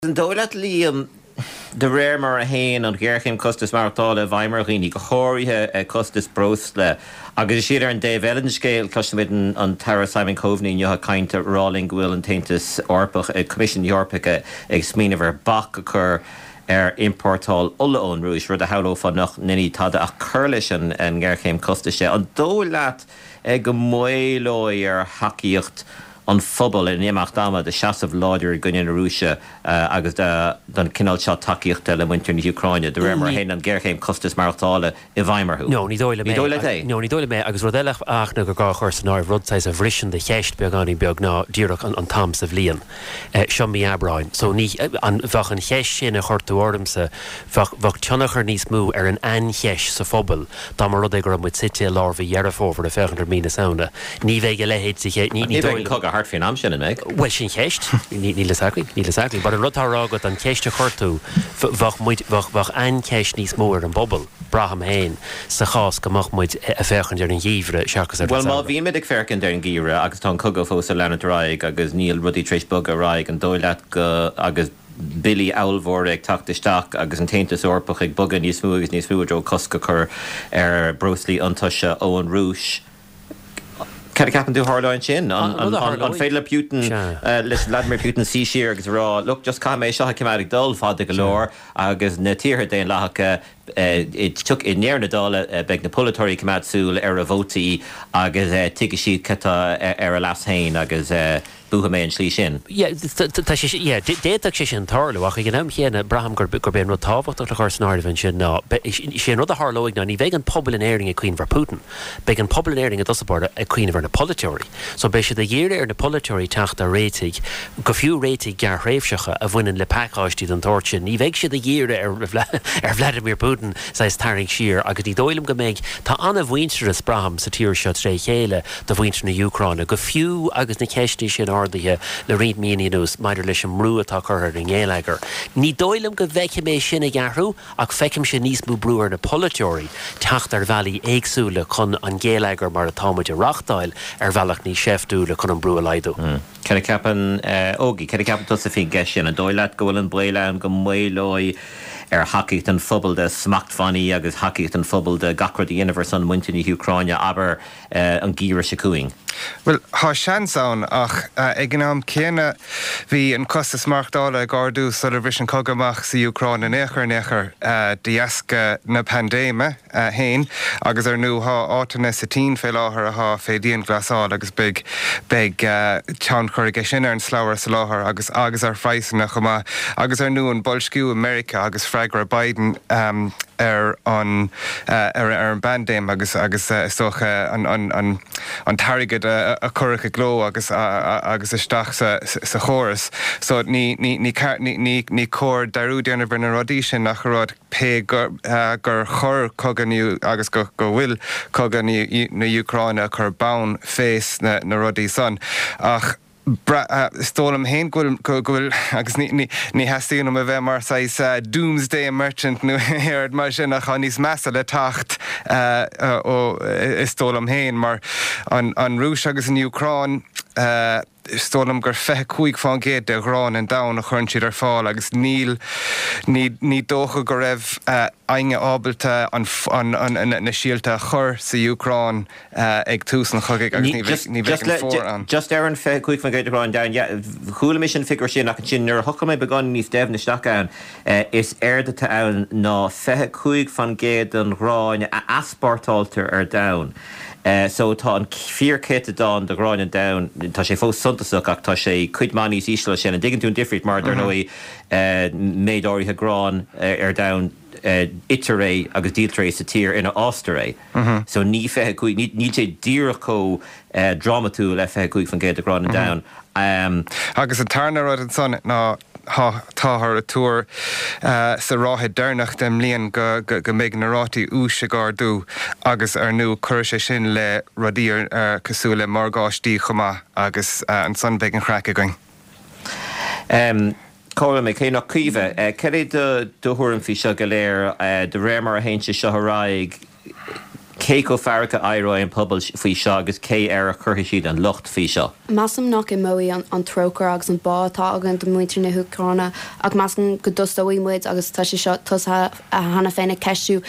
An dóilead líam de réir mar a héin an gghearchéim costas martála bhaimar rií go chóirithe costas bros le. Agus siad an Dave Ellen scéil costamid an Tara Simon Coveney neotha cainte ráling bhfuil an taintas orpach Commission Eorpacha ag smíanamh bach a chur importáil ulaón rúis rud a heolófa nach nini tada a churlis an gghearchéim costaise. An dóilead go muilói haciíocht an phobal in éach dama de seaamh láidir gunine rúise agus don cinál seo takeíocht le muintir na Ucraine de réir hen an gghearchéim costas martála I bhaimarthú. No, ní dóile mé agus rud eile achna go gá chuir san áir rudtáis a bhrisin de cheist beag aní beag ná díreach an tam sa bhliain seo mí abráin. So ní an bhach an cheist sin a chuirtú ormsa bhach teannachar níos mú an ancheist sa phobal dá mar rud gur mu site lábhí dhearafóver a 500 mína saona. Ní bheith lehéid sa ní hart fin am sin meg. Well sin cheist níle sacri, bar an rutárá go an ceiste chuirtú bhach an ceist níos mór an bobbal braham héin sa chás gomach muid a fechan ar an dhíomhre seachas. Well má bhí mid ag fercin ar an gíre agus tá cogad fós a Leonard Raig agus níl rudí tréis bug a Raig an dóilead go agus Billy Owlvor ag tactisteach agus an taintas orpach ag bugan níos mú agus níos mú dro cosca chur ar Bruce Lee antaise Owen Roos. Can I happen to Harline sin on Fedla Putin Vladimir Putin see sheer agus raw look just come seo cematic dul fád galore agus na tíre déin lacha it took in near na dala beg na polatory cematsúil a voti agus tiga sheet kata a las hain agus buha mé an slí sin. Déach sé sin tarlú ach gin am chéanana braham gur ben ru táhacht le chuir snáirhan sin ná sé rud a Harlóig ná ní bheith an pobl in éing a cuioin ver Putin, be an pobl in éing a dosapáda a cuioin ver na polatory. So be sé de dhéir ar na polatory tacht a réitig go fiú réitig gar réifsecha a bhfuin le paáistí an tortin, ní bheith sé de dhéir ar Vladimir Putin sa taring siir agus dí dóilm go méid tá anna bhhaintre a braham sa tíir seo tré chéile do bhhaintre na Ucraine go fiú agus na ceistí sin le riad míonús maidir leis an mrú atá chuir an ggéalagar. Ní dóilm go bheice mé sinna ghearrú ach feicim sin níos mú brúar na polatory tacht ar bhealaí éagsúla chun an ggéalagar mar atáid a rachtáil ar bhealach ní séfdúla chun an brú a leidú. Cena ceapan ógi, cena ceapan tu sa fé geis sin a dóilead go bhfuil an bléile go muilói ar hacicht an phobal de smachtfaní agus hacicht an phobal de gacra the universe an muintin I Ucraine aber an gíra se cuing. Well, há seansáin ach ag an am céine bhí an costas marachtála gardú sula bhris an cogamach sa Ucraine nechar diasca na pandéime hain agus ar nu há átainna sa tín fé láthair a há fédíon glasáil agus big tean chuirige sin ar an sláir sa láthair agus ar freisanna chumá agus ar nu an bolsciú America agus freigra Biden ar an bandéim agus stocha an tarigad a chorach a gló agus isteach sa chóras. So ní cór darú déanana bhar na rodí sin nach rád pe gur chur coganiu agus go bhfuil coganiu na Ucraine chur bán fés na rodí san. Ach stólam héin gohfuil agus ní heastíon a bheith mar doomsday merchant nu héad mar sin nach níos measa le tacht ó stólam héin mar an Rúis agus an Ucraine stólam gur feice cuaig fáin géad de ghrán an dam a churn siad ar fáil agus ní dócha go raibh ainge ábalta na síalta chur sa Ucraine ag tús na chugaigh agus ní bheith an fór an. Just ar an feice cuaig fáin géad de ghrán down, chúla mé sin figur sin ach an sin nuair thucha mé began níos déimhne isteach ann is airdeata ann ná feice cuaig fáin géad an ghrán a aspártáltar ar down. So tá an fíorcéta dán de gráin down tá sé fós suntasach ach tá sé cuid maní ísle sin a diggin tún difricht mar dar nói méidáirithe grán ar down itaré agus díaltaréis sa tír ina ástaréis. So ní feice cuaig ní sé díreachó dramatú le feice cuaig fan géad a gráin down. Agus an tarna rud an son ná táthar a túr sa ráthead dearnach dem líon go méid na rátaí ús a gardú agus ar nu chuir sé sin le rodí cosú le margáistí chumá agus an son beag an chreice going. Cóla mé cé nach cuimhe, céir do thuairim fi seo go léir de réir mar a héintse seo Raig Cé go fearcha airó an pobl faoi seo agus cé ar a churtha siad an lucht faoi seo. Massam nach I móí an trocar agus an bátá agan do muintir na húcrána ag massam go dustóí muid agus tá sé seo tus hana féinna ceisiú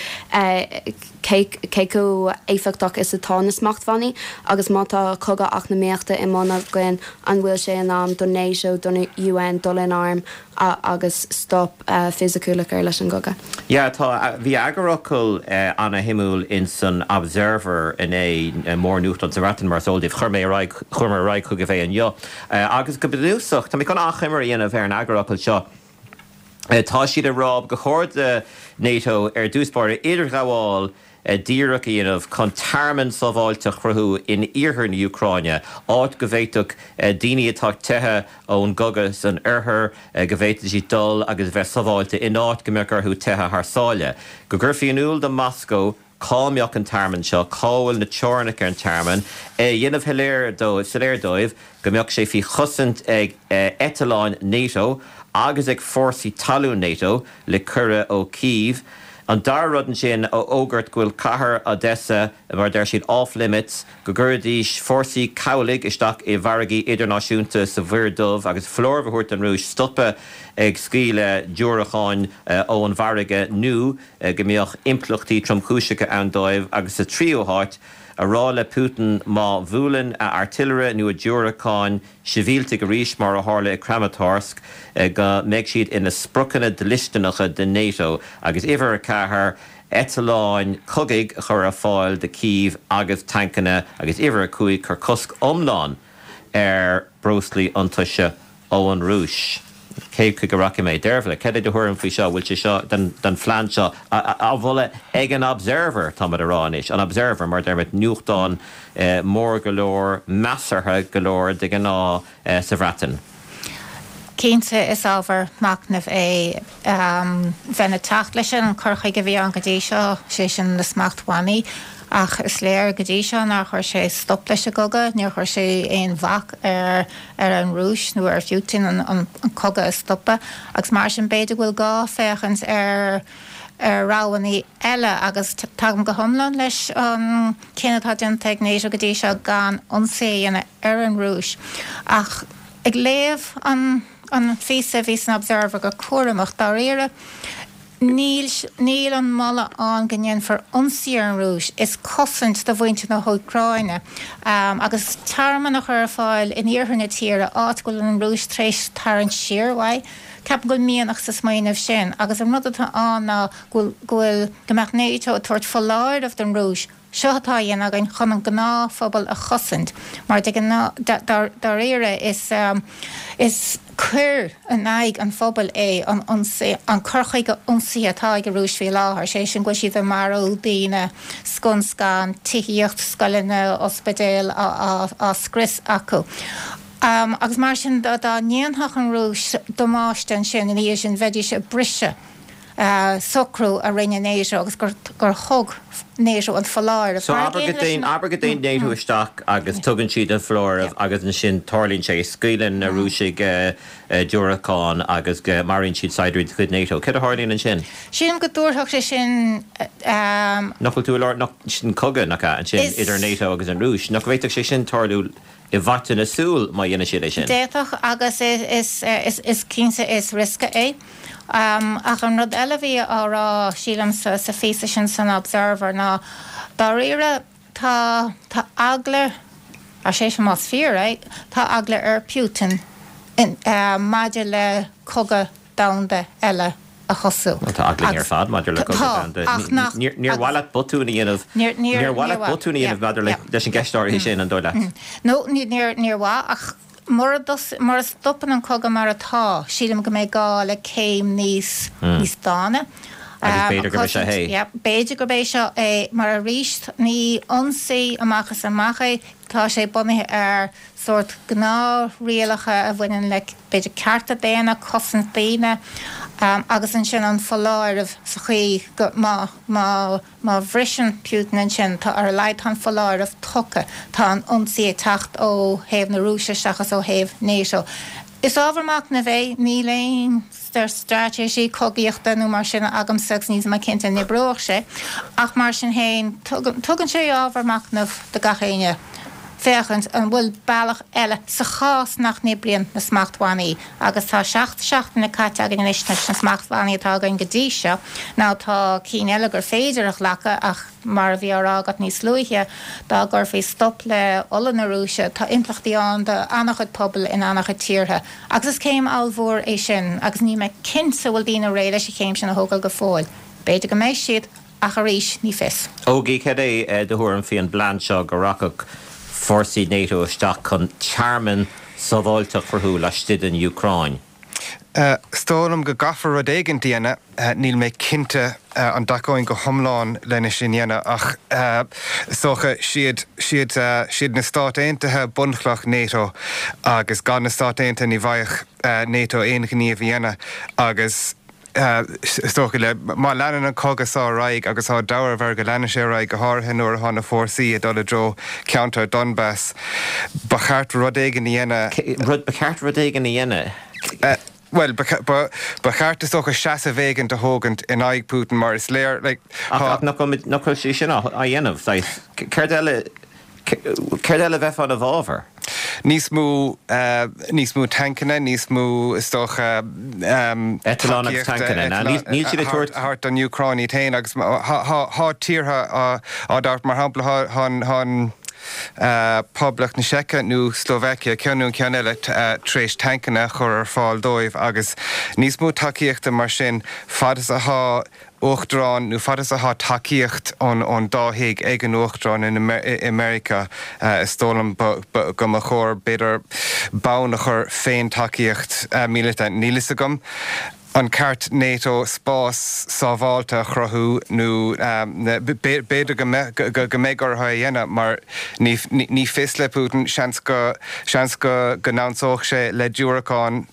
cé go éfechtach is atá na smachthaní agus mátá cogad ach na méachta I mána gin an bhfuil sé an am don NATO don UN dul in arm agus stop physicúla ar leis an goga. Ja, tá bhí agaracail anna himúil in san observer in mór nucht an saratan mar soldíh chumar raig chu go bhéh an jo. Agus go bedúsach, tá mí chun achimar íanamh ar an agaracail seo. Tá siad a ráb go chóir NATO ar dúspáir idir gháil díreach íanamh chun tarman sábháilte chruthú in iarthar na Ucráine, áit go bhhéiteach daoine atá tuthe ón gogas an uirthar go bhhéite sí dul agus bheith sábháilte in áit go mbeadh arthú tuthe thsáile. Go gcuirfí an úl de Moscow, cámbeach an tarman seo, cáhfuil na teornach ar an tarman, dhéanamh saléirdóibh go mbeadh sé fí chusant ag Etalán NATO agus ag fórsaí talún NATO le cura ó Kyiv. An dar rudan sin ó ógurt gúil cahar Odessa mar der siad off-limits go gurdís fórsaí cowlig isteach I bharagaí idirnáisiúnta sa bhuirdómh agus flórbhúirt an rúis stoppe ag scíle dúracháin ó an bharige nu go mbeadh implachtaí tromchúiseacha an dóibh agus sa tríoháit a rá le Putin má bhualann a artilleire nu a dúracháin sivílte go ríis mar a hála I Kramatorsk go méid siad ina sprucanna de listeanacha de NATO agus ihar a cahar Etaláin cogaigh chur a fáil de Kyiv agus tancanna agus ihar a cuaig chur cosc omláin ar broslí antuise ó an rúis. Céib go raci méid deirfle, céad de thuirm faoi seo bhfuil sé seo den phlean seo a bhfuil ag an observer tá mar aránis, an observer mar dermid nuachtáin mór golóir, measartha golóir de gná sa bhreatain. Cínta is ábhar macnamh bheitna teacht leis an chorcha go bhí an go dtí seo sé sin na smachthaí ach is léir go dtí seo nach chuir sé stop leis a goga, níor chuir sé éon bhac ar an rúis nó ar fiútin an coga is stoppa, agus mar sin beidir bhfuil gá féchans ar ráhaí eile agus tagm go thomlan leis an céanatá denteag nééis go dtí seo gan ionsaíonna ar an rúis. Ach ag léamh an físa vís an observer go cuaramach dar éire, níl an mala an gnéan for ionsaí an rúis is cosint do bhainte na Ucráine agus tarman nach chur fáil in iarthar na tíre áitgóil an rúis tréis tar an siarhhaid, Cap go míanach sa smaoinmh sin, agus an rud atá an ná gúil gombeach NATO tuairt foláir of den rúis. Seo atá dhéana againn chun an gná phobal a chosint, mar dar éire is cur an aig an phobal an chorchaig go ionsaí atá go rúis fé láthair, sé sin go siad a marú daoine sconscán, tithíocht scoilena ospidéal a scris acu. Agus mar sin dá níonthach an rúis domáisten sin in íos sin bheití sé brise socrú a rinne néisio agus gur thug néisio an foláir. So Abergadein NATO isteach agus tugann siad an flóir agus an sin tarlíonn sé scaoileann na rúisig dúracháin agus go maríonn siad saidúid chud NATO. Cad a tharlaíonn an sin? Sin go dúrthach sé sin Nachfuil tú lár sin cogadh nach an sin idir NATO agus an rúis. Nach bhhéiteach sé sin tarlú I bhaitin na súil má dhéana sé sin. Déach agus is cínsa is risca é. Ach an rud eile bhí árá sílam sa físa sin san observer ná dar éire tá agla a sé sem más fear, tá agla ar Putin maidir le coga damda eile a chosú. Tá agla ar fad maidir le coga damda. Níor bhhaile botúna dhéanamh níor bhhaile botúna dhéanamh maidir leis an gceistáir sin an dóile. No, níor bhá ach mar stoppan an coga mar atá, sílam go méid gá le céim níos dána. Agus beidir go bheith sé hé. Beidir go bheith seo mar a ríist ní ionsaí amachchas amachcha tá sé bunithe ar sort gná rialacha a bhainean le beidir carta déana, cosint daine, agus an sin an foláirh sa chuí má bhrisin Putin an sin tá ar leid an foláirh tucha tá an ionsaí teacht ó héamh na rúise seachas ó héamh NATO. Is ábharmach na bheith ní léon der strategy cogíochta nó mar sin agam sex níos ma cinnta na broch sé ach mar sin héin tugann sé ábharmachnamh de gachéine féchant an bhfuil bailach eile sa chás nach ní blion na smachthánaí agus tá seach na caite agin isneis na smachthánaí atá gan go dtí seo ná tá cín eile gur féidirach lecha ach mar bhí arágat níos luithe dá gur fé stop le ola na rúise tá implachtaí an de annachchud pobl in annachchud tíortha agus is céim almhór é sin agus ní me cinsa bhfuil dína réile sé céim sin na hógail go fáil. Beidir go mééis siad ach a ríis ní fis. Ógaí cé é de thuair an fion blanseach go rachach forsaí NATO isteach chun tearman sábháilteach forthú leistid in Ucrain. Stólam go gafar rud éigen díana níl mé cinnte an dacóin go thomláin lena sin dhéana ach socha siad na Stát Aontaithe bunchlach NATO agus gan na Stát Aontaithe ní bhaich NATO aonach ní a bhíana agus stocha le má leanan an cogus á raig agus á dahar bhar go lena sé raig go háthe nuair tháina fórsaí a dul dro Counter Donbass ba cheart rud éigen dhéana Ba cheart rud éigen dhéana? Well, ba cheart is socha seasa bhégan de thógant in aig Putin mar is léir nach sí sin a dhéanamh Ceir eile bheith an a bhábhar? Níos mú tancanna, níos mú stocha Etalánach tancanna. Níl siad tuairt hart an Ucrain tain agus há tíortha á dart mar hampla hon poblach na Secha nó Slovakia ceanú cean eile tréis tancanna chur ar fáil dóibh agus níos mú takeíochta mar sin fadas a há Uachtarán nó fadas a há takeíocht an dáthaigh ag an Uachtarán in America stólam go a chóir beidir bán a chur féin takeíocht militant nílas agam. An ceart NATO spás sábháilte chrothú nó beidir go méid ar dhéana mar ní fis le Putin seans go nánsóch sé le dúracán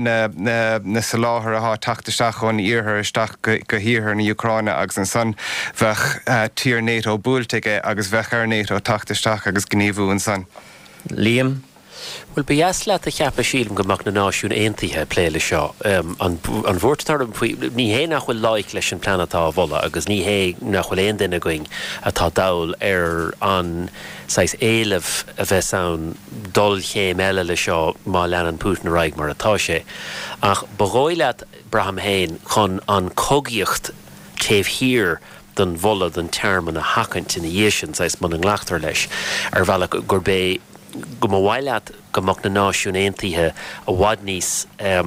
na sa láthair ath tachtasteach chun iarthar isteach go hiarthar na Ucraine agus an son bheith tír NATO búilteige agus bheith ar NATO tachtasteach agus gníomhú an son. Liam? Well, be as le a cheappa sílim gomach na náisiún aontaithe pléile seo. An bhórtarm ní hé nach bhfuil láic leis an planetá bhla agus ní hé nach bhfuil aon duine going atá dail ar an sais éileh a bheits an dul chéim eile le seo má leanan Putin raig mar atá sé. Ach bagóileat Braham Hain chun an cogíocht céimh hir don bhla don termman a hacant in dhéisian sais man an ghlaachtar leis ar bhela gur bé go bhhaileat gomach na náisiún aontaithe a bhaid níos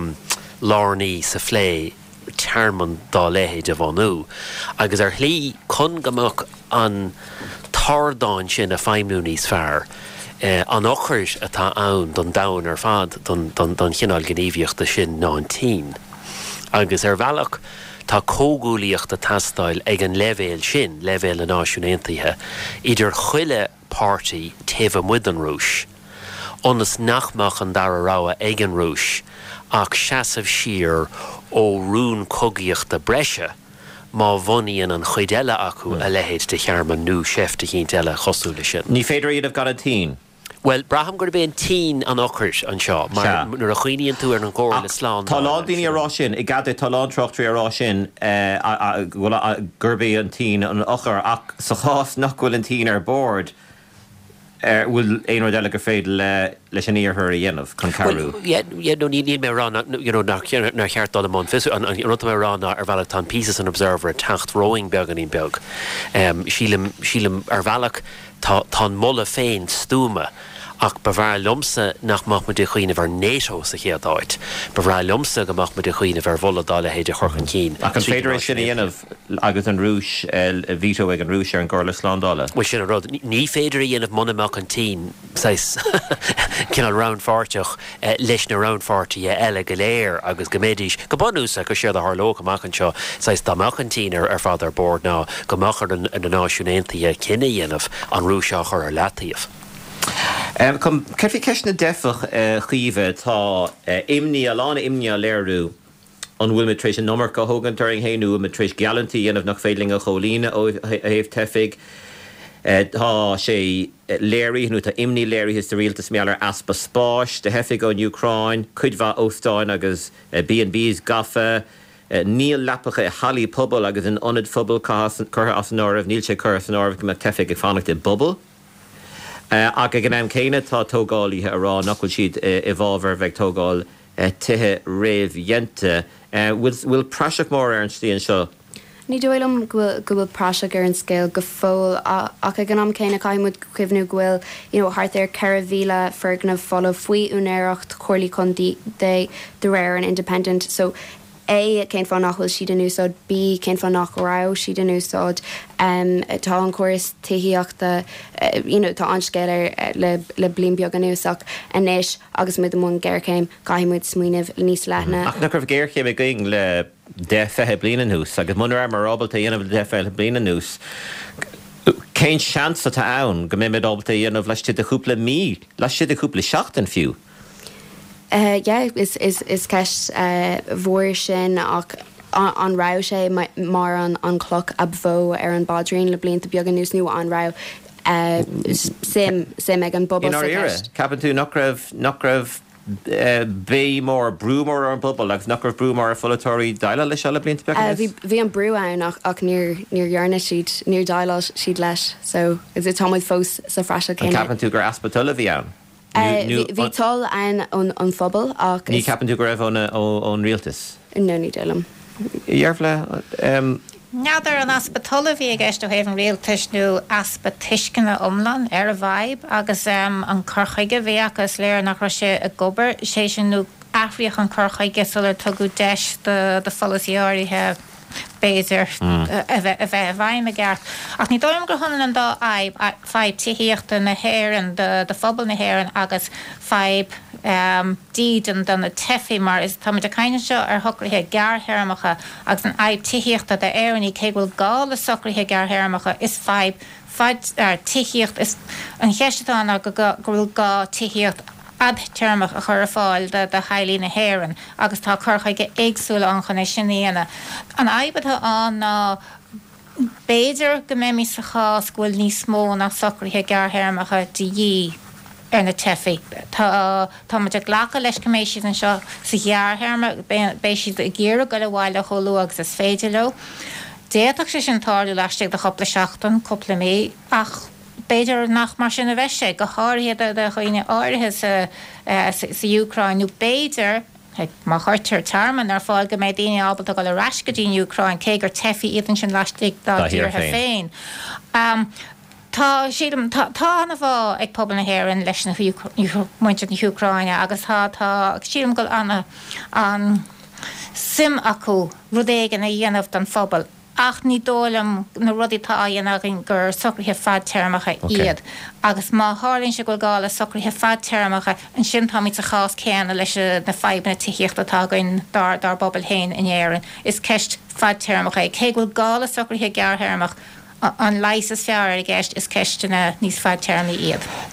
lárnaí sa phlé termman dá léhéid a bhanú agus ar thlí chun gomach an tardáin sin a feimnú níos fearr an ochrais atá ann don dain ar fad don chinál gníomhíochta sin 19 agus ar bhealach tá cógúlaíocht a tastáil ag an levéil sin levéil na náisiún aontaithe idir chuile party teve muid an rúis. Onas nachmach an dar ráha ag an rúis ach seasamh siar ó rún cogíocht a breise má bhunaíonn an chuideile acu a lehéid de chearman nó séfta chéint eile chosúla sin. Ní féidir iad got a tí? Well, Braham gur ben tí an ochris an seo, mar nuair a chuoíonn tú ar an ggóir le slán. Tá lá daoine ará sin, I gad tá lá trochtaí ará sin gurbí an tí an ochar ach sa chás nach bhfuil an tí ar board bhfuil éonar deile go féad leis an íorthir a dhéanamh chun carú. No ní mé rán nach cheart am an fiú an rud mé rána ar bhealach tá pieces an observer tacht rowing beag an í beag. Sílim ar bhealach tá molla féin stúma ach bhar lumsa nach mach de chuoine bhar NATO sa chéadáid. Bhar lumsa go mach de chuoine bhar bhla dála héidir chorchan cín. Ach an féidir sin dhéanamh agus an rúis víto ag an rúis ar an gáir le sláándála. Well sin a rud ní féidir dhéanamh monamach an tí sais cinál round farteach leis na round fartaí eile go léir agus go méidís go banúsa go séad a tharló amach an seo sais dáach an tí ar fad ar board ná go machar an na náisiúnéntaí cinenne dhéanamh an rúiseach ar leataíomh. Ceirfí ceisna defach chiomh tá imní a lána imní a léirú an bhfuil me trééis an nómar go thugan turing héanú me trééis galantí anamh nach féling a cholína ó a héh tefiig. Tá sé léirí nó tá imní léirí his rialtas meallar aspa spáis de hefiig ón Ucrain, chuidhá óstáin agus B&Bs gafa, níl lepacha halí pobl agus an onad phobal chur as an áibh, níl sé chur as an áibh go tefiig ag fannacht de bubble. Ag ag an am céine tá tógáilíthe ará nachfuil siad I bhábhar bheith tógáil tithe réamhhénta. Bhfuil praseach mór ar an stíon seo. Ní dóilm go bhfuil praseach ar an scéil go fóil ach ag an am céine caiimúd cuimhnú ghfuil hart ar ceir bhíle fergnamh follow faoi únéireacht chorlaí chun de réir an independent, so A cén fá nachhfuil siad an úsáid, B cén fá nach rá siad an úsáid, tá an choras taíochta tá anscéir le blion beag an úsach inis agus muid mún ggéircéim caiimúid smuoineh níos lethna. Ach nach raibh géircéim ag going le 10 bliana nús, agus munar mar ábalta dhéanamh 10 bliana nús. Cén seansa tá ann go mé ábalta dhéanamh leis siad a chúpla mí, leis siad a chúpla 7 fiú. Is ceist mhór sin ach an rá sé mar an cloch a bhó ar an badrín le blianta beag an nús nu an rá sim ag an bobbal. Capan tú nach raibh bé mór brúmór an bobbal agus nach raibh brúmór a folatóirí daile leis le blianta beag. Bhí an brú ann ach níorhearna siad níor daile siad leis, so is it táid fós sa freisa céine. Capan tú gur aspatula bhí ann. Bhí tal an phobal ach ní capan tú go raibh ón rialtas. No ní dulum. Dhearbh Neadar an aspatola bhí ag éiste héh an rialtas nó aspatiscinna omlan ar a bhaib agus an chorchaige bhí agus léir nach sé a gobar sé sin nó afrioch an chorchaige sulir tugu deis de follasíáirithe béidir a bheith bhaim a gceart. Ach ní dóim go thunan an dá aib feib tííochtta na héireann de phobal na héireann agus feib dídan don na tefií mar is tá a caiine seo ar thucrathe gearthéirmeacha agus an aib tííochtta de éanní cé bhfuil gála socrathe gearthéirmeacha is feib tííocht is an cheistetá go bhfuil gá tííocht adtermach a chur fáil de hailí na héireann agus tá chorchaige éagsúla anchanna sinnéana. An aibathe an ná béidir go méimi sa chás bhfuil níos mó nach socrathe gearthéirmeacha dí ar na tefií. Tá mu a ghlacha leis go mééis an seo sa gearthéirme bééis siad a ggéire go le bhhaile choú agus is féidir le. Déach sé sin táú leisteigh de chopla seachtain coppla mé ach béidir nach mar sin a bheise go háirhéad a chuoine áirithe sa Ucrain nó béidir má chuirtear tarman ar fáil go méid daine ábalta go le rascadín Ucrain cé gur tefií iad sin leisteigh dátíortha féin. Tá siadm tá anna bhá ag pobl na héireann leis na muinte na Ucraine agus tá siadm go anna an sim acu rudéigen a dhéanamh don phobal. Ach ní dólam na rudítá dhéanagin gur socrathe fad termacha iad. Agus má hálinn se go gála socrathe fad termacha an sin tá míid a chás céanna leis na feibna tííocht atágain dar bobbal héin in éan. Is ceist fad termacha. Cé bhfuil gála socrathe gearthéirmeach an leis is fear a gceist is ceistena níos fad termí iad.